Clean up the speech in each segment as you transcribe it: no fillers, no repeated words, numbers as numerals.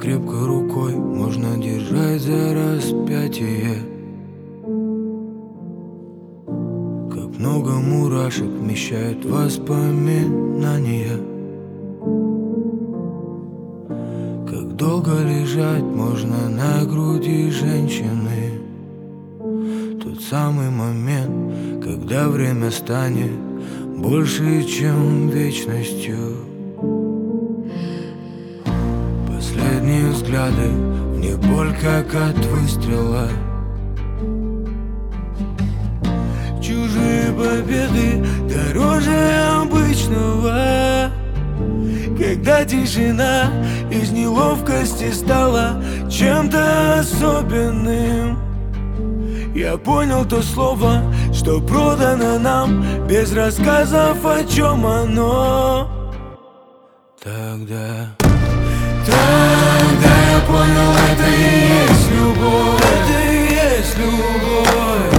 крепко рукой можно держать за распятие. Как много мурашек вмещают воспоминания. Как долго лежать можно на груди женщины. Тот самый момент, когда время станет больше, чем вечностью. Последние взгляды, в них боль, как от выстрела. Чужие победы дороже обычного. Когда тишина из неловкости стала чем-то особенным, я понял то слово, что продано нам, без рассказов, о чем оно. Тогда я понял, это и есть любовь. Это и есть любовь.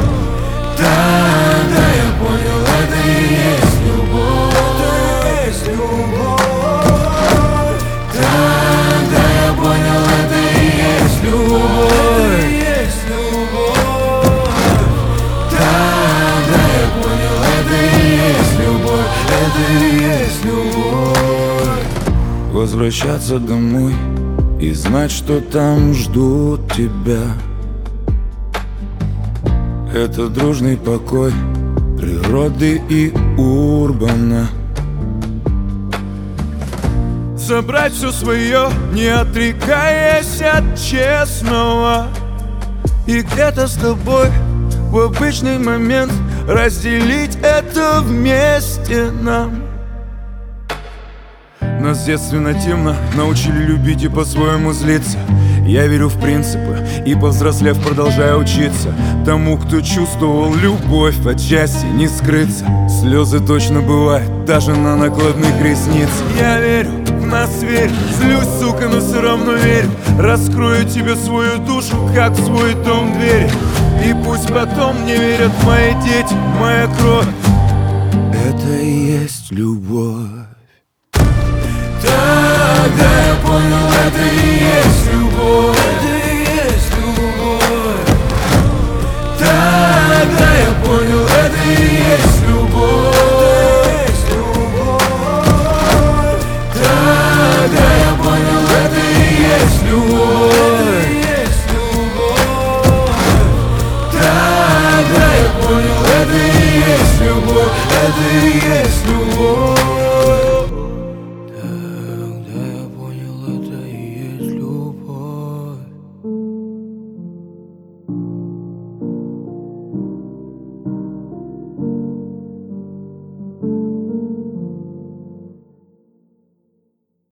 Тогда я понял, это и есть любовь. Это и есть любовь. Тогда я понял, это и есть любовь. Это и есть любовь. Тогда я понял, это и есть любовь. Это и есть любовь. Возвращаться домой и знать, что там ждут тебя. Это дружный покой природы и урбана. Собрать все свое, не отрекаясь от честного. И где-то с тобой в обычный момент разделить это вместе нам. Нас с детства нативно научили любить и по-своему злиться. Я верю в принципы и, повзрослев, продолжаю учиться тому, кто чувствовал любовь, отчасти не скрыться. Слезы точно бывают, даже на накладных ресницах. Я верю, в нас верю, злюсь, сука, но все равно верю. Раскрою тебе свою душу, как в свой дом двери. И пусть потом не верят мои дети, моя кровь. Это и есть любовь. Тогда